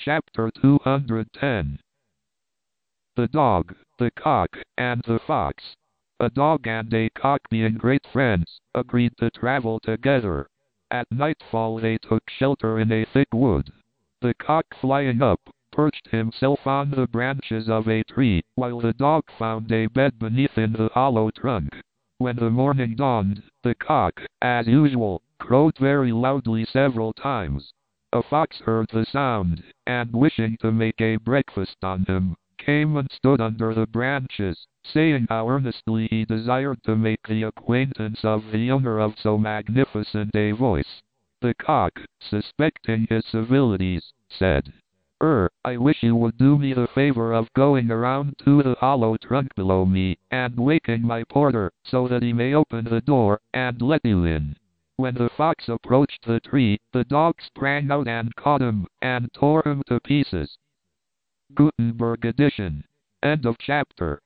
Chapter 210. The Dog, the Cock, and the Fox. A dog and a cock, being great friends, agreed to travel together. At nightfall they took shelter in a thick wood. The cock, flying up, perched himself on the branches of a tree, while the dog found a bed beneath in the hollow trunk. When the morning dawned, the cock, as usual, crowed very loudly several times. A fox heard the sound, and wishing to make a breakfast on him, came and stood under the branches, saying how earnestly he desired to make the acquaintance of the owner of so magnificent a voice. The cock, suspecting his civilities, said, I wish you would do me the favor of going around to the hollow trunk below me, and waking my porter, so that he may open the door, and let you in." When the fox approached the tree, the dog sprang out and caught him, and tore him to pieces. Gutenberg edition. End of chapter.